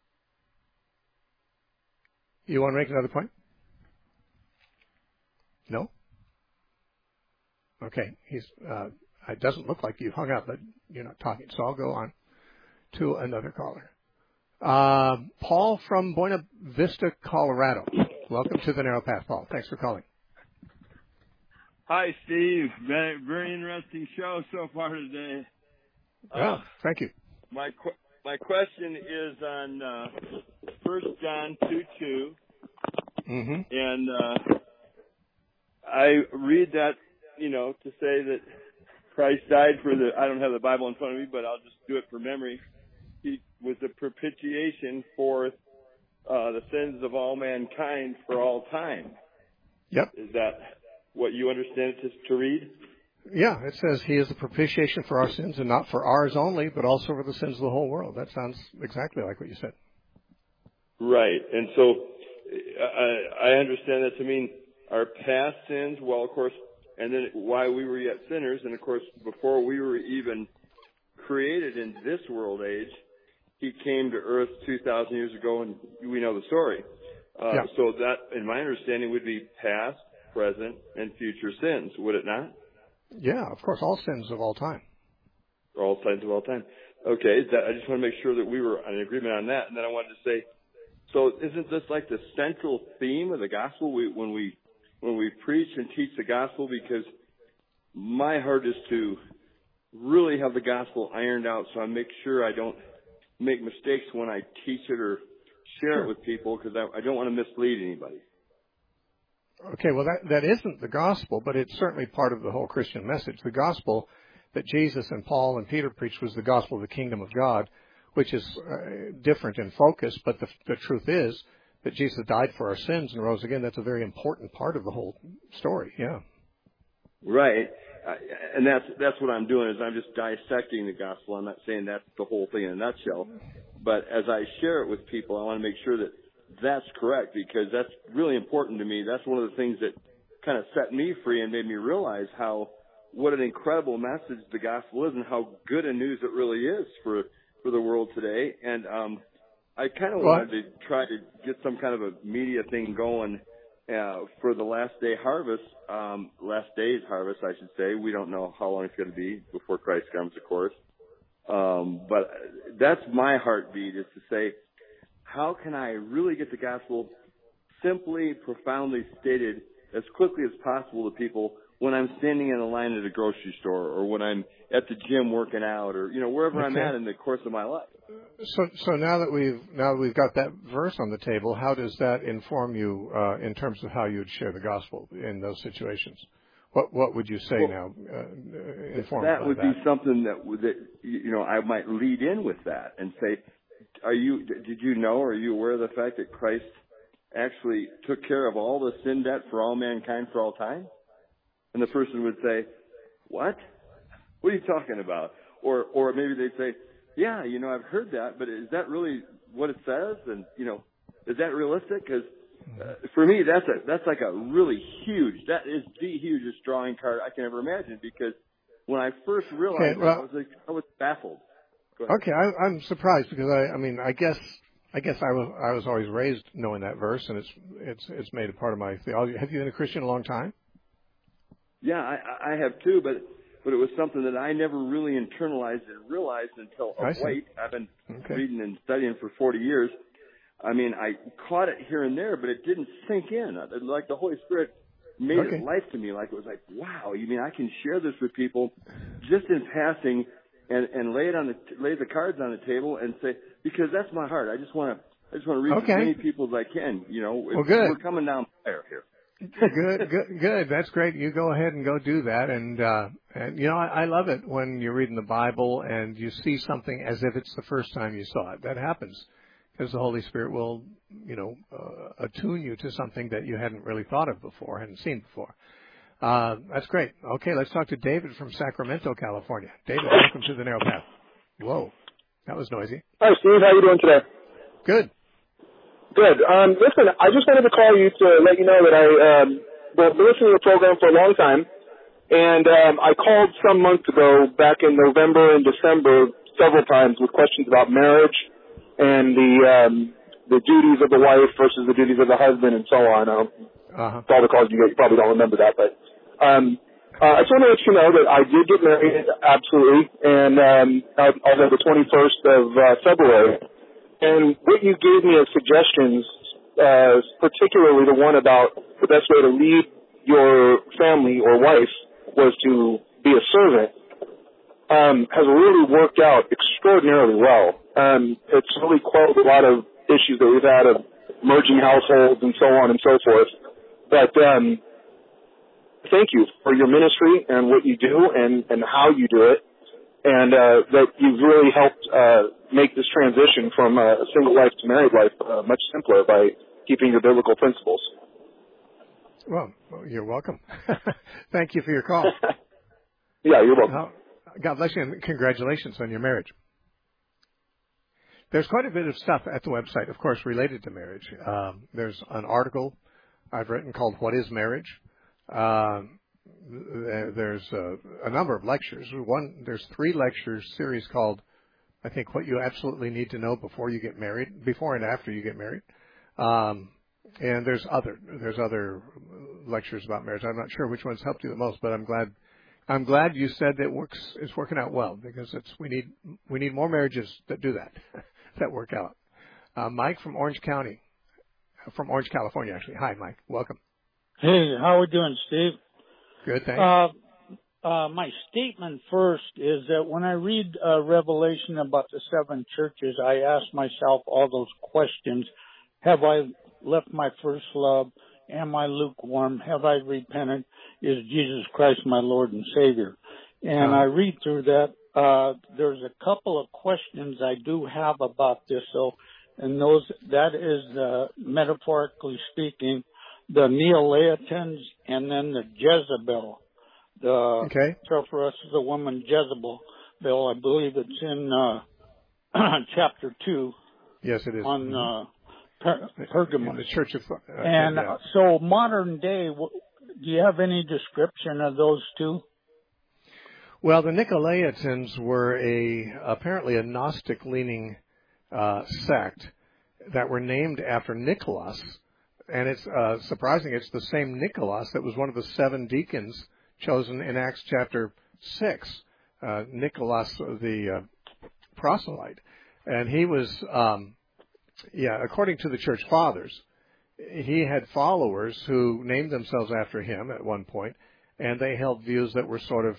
You want to make another point? No? Okay. He's. Uh, It doesn't look like you hung up, but you're not talking. So I'll go on to another caller. Uh, Paul from Buena Vista, Colorado. Welcome to the Narrow Path, Paul. Thanks for calling. Hi, Steve. Very, very interesting show so far today. Yeah, uh, thank you. My qu- my question is on uh, First John two two, mm-hmm. and uh, I read that, you know, to say that Christ died for the, I don't have the Bible in front of me, but I'll just do it for memory. He was a propitiation for uh, the sins of all mankind for all time. Yep. Is that what you understand it to, to read? Yeah, it says he is the propitiation for our sins, and not for ours only, but also for the sins of the whole world. That sounds exactly like what you said. Right. And so I, I understand that to mean our past sins, well, of course, and then why we were yet sinners, and of course, before we were even created in this world age, he came to earth two thousand years ago, and we know the story. Uh, yeah. So that, in my understanding, would be past, present, and future sins, would it not? Yeah, of course, all sins of all time. All sins of all time. Okay, that, I just want to make sure that we were in agreement on that. And then I wanted to say, so isn't this like the central theme of the gospel we, when we when we preach and teach the gospel? Because my heart is to really have the gospel ironed out, so I make sure I don't make mistakes when I teach it or share sure. it with people, because I, I don't want to mislead anybody. Okay, well, that, that isn't the gospel, but it's certainly part of the whole Christian message. The gospel that Jesus and Paul and Peter preached was the gospel of the kingdom of God, which is uh, different in focus, but the, the truth is that Jesus died for our sins and rose again. That's a very important part of the whole story, yeah. Right. Uh, and that's that's what I'm doing, is I'm just dissecting the gospel. I'm not saying that's the whole thing in a nutshell. But as I share it with people, I want to make sure that that's correct, because that's really important to me. That's one of the things that kind of set me free and made me realize how, what an incredible message the gospel is and how good a news it really is for, for the world today. And um, I kind of well, wanted to try to get some kind of a media thing going uh, for the last day harvest, um, last day's harvest, I should say. We don't know how long it's going to be before Christ comes, of course. Um, but that's my heartbeat, is to say, how can I really get the gospel simply, profoundly stated as quickly as possible to people when I'm standing in a line at a grocery store, or when I'm at the gym working out, or, you know, wherever okay. I'm at in the course of my life. So, so now that we've now that we've got that verse on the table, how does that inform you uh, in terms of how you'd share the gospel in those situations? What what would you say well, now? Uh, informed that by would that? be something that would, that you know, I might lead in with that and say, "Are you? Did you know? Are you aware of the fact that Christ actually took care of all the sin debt for all mankind for all time?" And the person would say, "What? What are you talking about?" Or or maybe they'd say, "Yeah, you know, I've heard that, but is that really what it says? And, you know, is that realistic?" Because uh, for me, that's a that's like a really huge, that is the hugest drawing card I can ever imagine. Because when I first realized okay, well, that, I was like, I was baffled. Okay, I, I'm surprised because I, I mean, I guess I guess I was I was always raised knowing that verse, and it's it's it's made a part of my theology. Have you been a Christian a long time? Yeah, I, I have too, but but it was something that I never really internalized and realized until of late. I've been okay. reading and studying for forty years. I mean, I caught it here and there, but it didn't sink in. Like the Holy Spirit made okay. it life to me. Like it was like, wow, you mean I can share this with people just in passing, and and lay it on the lay the cards on the table and say, because that's my heart. I just want to I just want to reach okay. as many people as I can. You know, well, good. We're coming down fire here. good, good, good. That's great. You go ahead and go do that. And, uh, and you know, I, I love it when you're reading the Bible and you see something as if it's the first time you saw it. That happens because the Holy Spirit will, you know, uh, attune you to something that you hadn't really thought of before, hadn't seen before. Uh, that's great. Okay, let's talk to David from Sacramento, California. David, welcome to the Narrow Path. Whoa, that was noisy. Hi, Steve. How you doing today? Good. Good. Um, listen, I just wanted to call you to let you know that I um, been listening to the program for a long time, and um, I called some months ago, back in November and December, several times with questions about marriage and the um, the duties of the wife versus the duties of the husband, and so on. Um, uh-huh. All the calls you get, you probably don't remember that, but um, uh, I just want to let you know that I did get married, absolutely, and um, on the twenty-first of uh, February. And what you gave me as suggestions, uh, particularly the one about the best way to lead your family or wife was to be a servant, um, has really worked out extraordinarily well. Um, it's really quelled a lot of issues that we've had of merging households and so on and so forth. But um, thank you for your ministry and what you do and, and how you do it. And uh, that you've really helped uh, make this transition from uh, a single life to married life uh, much simpler by keeping your biblical principles. Well, you're welcome. Thank you for your call. Yeah, you're welcome. Now, God bless you, and congratulations on your marriage. There's quite a bit of stuff at the website, of course, related to marriage. Um, there's an article I've written called "What is Marriage?" Um, There's a, a number of lectures. One, there's three lectures series called, I think, "What You Absolutely Need to Know Before You Get Married," before and after you get married. Um, and there's other there's other lectures about marriage. I'm not sure which ones helped you the most, but I'm glad I'm glad you said that it works. It's working out well, because it's we need we need more marriages that do that that work out. Uh, Mike from Orange County, from Orange, California, actually. Hi, Mike. Welcome. Hey, how are we doing, Steve? Good, thanks. Uh, uh, my statement first is that when I read uh, Revelation about the seven churches, I ask myself all those questions. Have I left my first love? Am I lukewarm? Have I repented? Is Jesus Christ my Lord and Savior? And I read through that. Uh, there's a couple of questions I do have about this, so, and those, that is, uh, metaphorically speaking, the Neolaitans, and then the Jezebel. The okay. So for us, the woman Jezebel. Bill, I believe it's in uh, chapter two. Yes, it is. On uh, per- Pergamum. In the Church of. Uh, and yeah. uh, so, modern day, do you have any description of those two? Well, the Nicolaitans were a apparently a Gnostic-leaning uh, sect. that were named after Nicholas. And it's uh, surprising, it's the same Nicholas that was one of the seven deacons chosen in Acts chapter six, uh, Nicholas the uh, proselyte. And he was, um, yeah, according to the church fathers, he had followers who named themselves after him at one point, and they held views that were sort of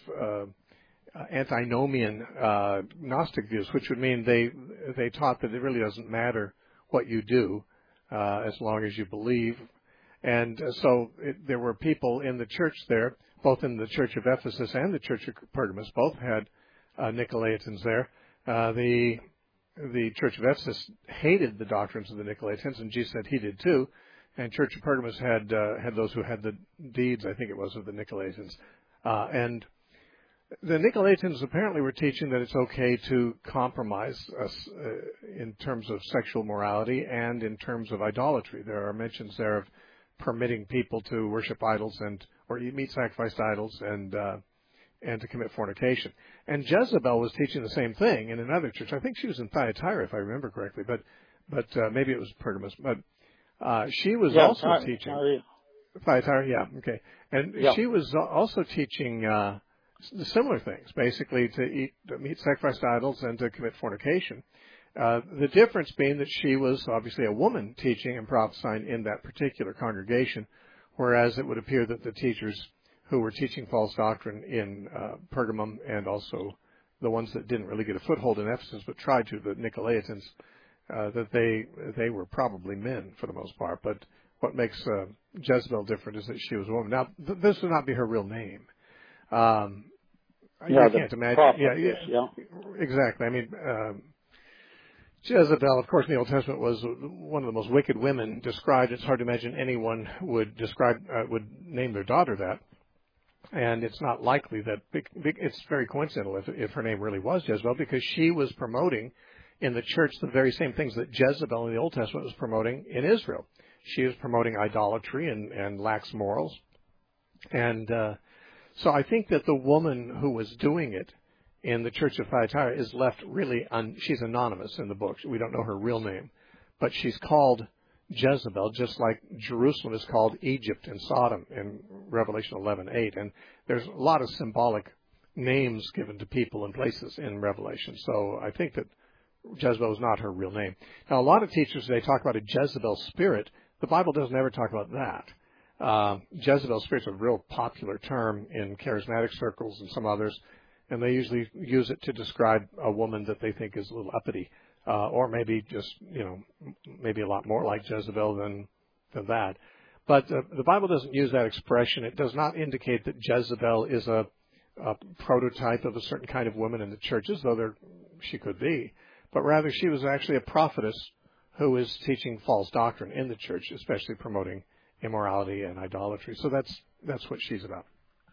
uh, antinomian uh, Gnostic views, which would mean they they taught that it really doesn't matter what you do uh, as long as you believe. And uh, so it, there were people in the church there, both in the church of Ephesus and the church of Pergamos, both had uh, Nicolaitans there. Uh, the the church of Ephesus hated the doctrines of the Nicolaitans, and Jesus said he did too. And Church of Pergamos had uh, had those who had the deeds, I think it was, of the Nicolaitans. Uh, and the Nicolaitans apparently were teaching that it's okay to compromise us uh, in terms of sexual morality and in terms of idolatry. There are mentions there of permitting people to worship idols and or eat meat sacrificed idols and uh, and to commit fornication. And Jezebel was teaching the same thing in another church. I think she was in Thyatira, if I remember correctly, but but uh, maybe it was Pergamos. But Uh, she was yeah, also Ty- teaching. Ty- Thyatira, yeah, okay. And yeah. she was also teaching uh, similar things, basically to eat to meat sacrificed idols and to commit fornication. Uh, the difference being that she was obviously a woman teaching and prophesying in that particular congregation, whereas it would appear that the teachers who were teaching false doctrine in uh, Pergamum and also the ones that didn't really get a foothold in Ephesus but tried to, the Nicolaitans, Uh, that they they were probably men for the most part. But what makes uh, Jezebel different is that she was a woman. Now, th- this would not be her real name. Um, yeah, I can't imagine. Yeah, yeah, yeah, exactly. I mean, um, Jezebel, of course, in the Old Testament was one of the most wicked women described. It's hard to imagine anyone would describe uh, would name their daughter that. And it's not likely that it's very coincidental if, if her name really was Jezebel, because she was promoting in the church the very same things that Jezebel in the Old Testament was promoting in Israel. She was promoting idolatry and, and lax morals. And uh, so I think that the woman who was doing it in the church of Thyatira is left really, un- she's anonymous in the book. We don't know her real name. But she's called Jezebel, just like Jerusalem is called Egypt and Sodom in Revelation eleven eight. And there's a lot of symbolic names given to people and places in Revelation. So I think that Jezebel is not her real name. Now, a lot of teachers today talk about a Jezebel spirit. The Bible doesn't ever talk about that. Uh, Jezebel spirit is a real popular term in charismatic circles and some others, and they usually use it to describe a woman that they think is a little uppity, uh, or maybe just, you know, maybe a lot more like Jezebel than than that. But uh, the Bible doesn't use that expression. It does not indicate that Jezebel is a, a prototype of a certain kind of woman in the churches, though there she could be. But rather she was actually a prophetess who is teaching false doctrine in the church, especially promoting immorality and idolatry. So that's that's what she's about.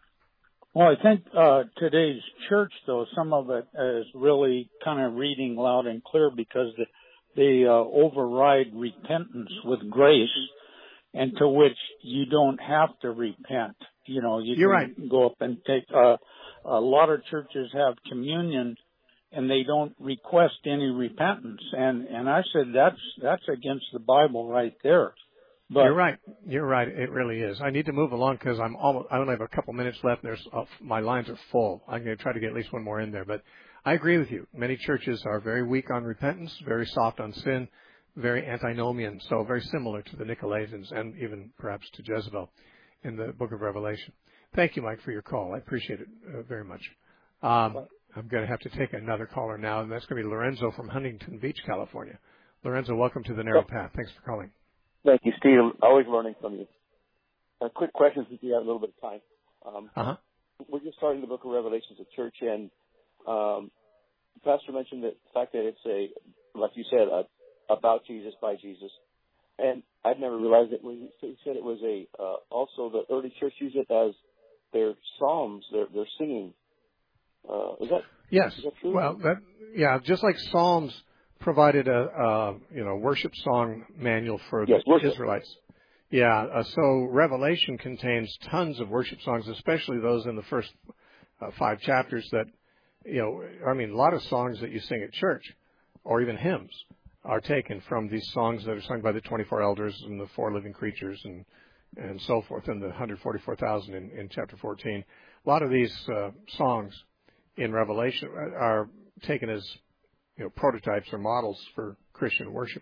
Well, I think uh, today's church, though, some of it is really kind of reading loud and clear because they, they uh, override repentance with grace, and to which you don't have to repent. You know, you You're can right. go up and take. Uh, a lot of churches have communion, and they don't request any repentance. And, and I said, that's, that's against the Bible right there. But You're right. You're right. It really is. I need to move along because I'm almost, I only have a couple minutes left. And there's, uh, my lines are full. I'm going to try to get at least one more in there, but I agree with you. Many churches are very weak on repentance, very soft on sin, very antinomian. So very similar to the Nicolaitans and even perhaps to Jezebel in the book of Revelation. Thank you, Mike, for your call. I appreciate it uh, very much. Um, I'm going to have to take another caller now, and that's going to be Lorenzo from Huntington Beach, California. Lorenzo, welcome to the Narrow Path. Thanks for calling. Thank you, Steve. Always learning from you. A quick question since we have a little bit of time. Um, uh-huh. We're just starting the book of Revelations at church, and um, Pastor mentioned that the fact that it's a, like you said, a, about Jesus, by Jesus. And I'd never realized that when he said it was a, uh, also the early church used it as their psalms, their, their singing. Uh, is that, yes. Is that true? Well, that, yeah, just like Psalms provided a, a you know, worship song manual for the yes, worship. Israelites. Yeah, uh, so Revelation contains tons of worship songs, especially those in the first uh, five chapters that, you know, I mean, a lot of songs that you sing at church or even hymns are taken from these songs that are sung by the twenty-four elders and the four living creatures and and so forth, and the one hundred forty-four thousand in, in chapter fourteen. A lot of these uh, songs in Revelation are taken as, you know, prototypes or models for Christian worship.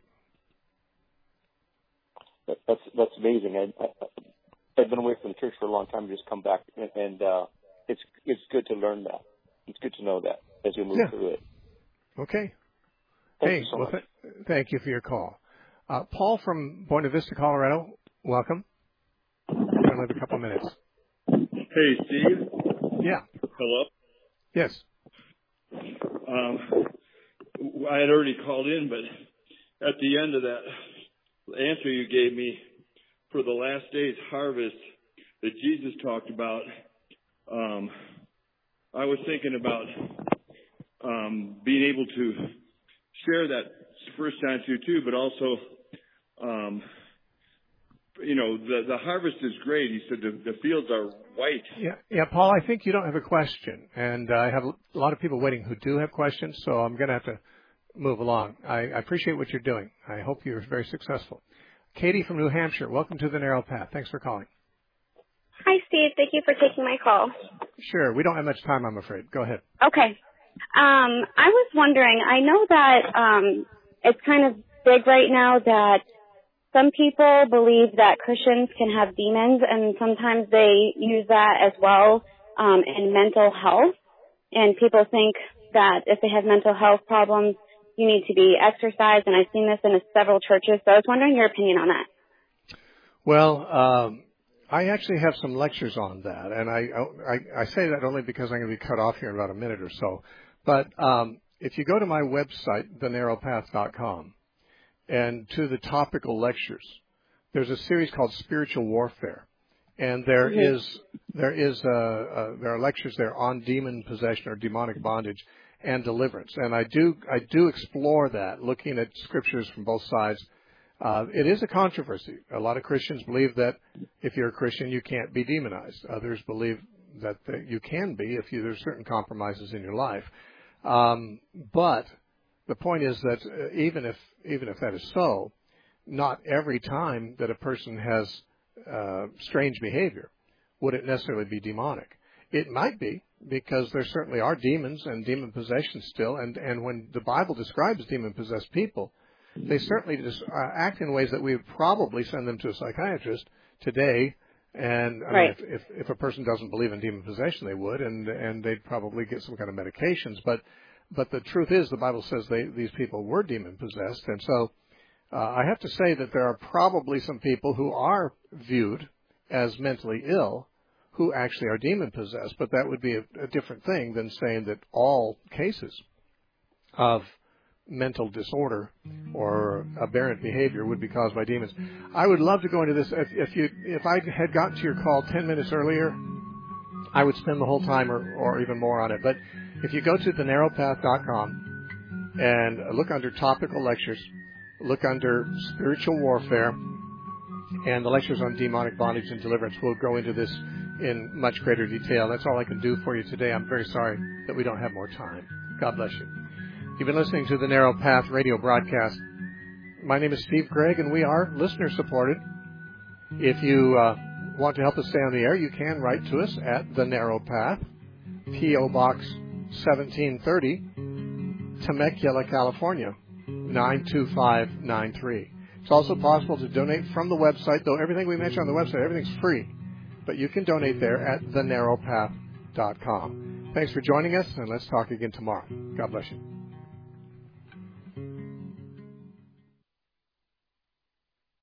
That, that's that's amazing. I, I, I've been away from the church for a long time. Just come back, and, and uh, it's it's good to learn that. It's good to know that as we move yeah. through it. Okay. Thank hey, you so well, much. th- thank you for your call. Uh, Paul from Buena Vista, Colorado, welcome. We only have a couple minutes. Hey, Steve. Yeah. Hello. Yes. Um, I had already called in, but at the end of that answer you gave me for the last day's harvest that Jesus talked about, um, I was thinking about um, being able to share that First John two two, but also, um, you know, the the harvest is great. He said the, the fields are white. Yeah, yeah, Paul, I think you don't have a question, and uh, I have a lot of people waiting who do have questions, so I'm going to have to move along. I, I appreciate what you're doing. I hope you're very successful. Katie from New Hampshire, welcome to the Narrow Path. Thanks for calling. Hi, Steve. Thank you for taking my call. Sure. We don't have much time, I'm afraid. Go ahead. Okay. Um, I was wondering, I know that um, it's kind of big right now that some people believe that Christians can have demons, and sometimes they use that as well um, in mental health. And people think that if they have mental health problems, you need to be exercised, and I've seen this in several churches. So I was wondering your opinion on that. Well, um, I actually have some lectures on that, and I, I, I say that only because I'm going to be cut off here in about a minute or so. But um, if you go to my website, the narrow path dot com, and to the topical lectures, there's a series called Spiritual Warfare, and there mm-hmm. is there is uh, uh, there are lectures there on demon possession or demonic bondage and deliverance, and I do I do explore that, looking at scriptures from both sides. Uh, it is a controversy. A lot of Christians believe that if you're a Christian, you can't be demonized. Others believe that, that you can be if you, there's certain compromises in your life. Um, but the point is that uh, even if even if that is so, not every time that a person has uh, strange behavior would it necessarily be demonic. It might be, because there certainly are demons and demon possession still. And, and when the Bible describes demon-possessed people, they certainly just uh, act in ways that we would probably send them to a psychiatrist today. And I right. mean, if, if if a person doesn't believe in demon possession, they would, and and they'd probably get some kind of medications. But but the truth is, the Bible says they these people were demon possessed, and so uh, I have to say that there are probably some people who are viewed as mentally ill who actually are demon possessed. But that would be a, a different thing than saying that all cases of mental disorder or aberrant behavior would be caused by demons. I would love to go into this. If, if you, if I had gotten to your call ten minutes earlier, I would spend the whole time or, or even more on it. But if you go to the narrow path dot com and look under topical lectures, look under spiritual warfare, and the lectures on demonic bondage and deliverance, we'll go into this in much greater detail. That's all I can do for you today. I'm very sorry that we don't have more time. God bless you. You've been listening to the Narrow Path radio broadcast. My name is Steve Gregg, and we are listener-supported. If you uh, want to help us stay on the air, you can write to us at The Narrow Path, P O. Box seventeen thirty, Temecula, California, nine two five nine three. It's also possible to donate from the website, though everything we mention on the website, everything's free. But you can donate there at the narrow path dot com. Thanks for joining us, and let's talk again tomorrow. God bless you.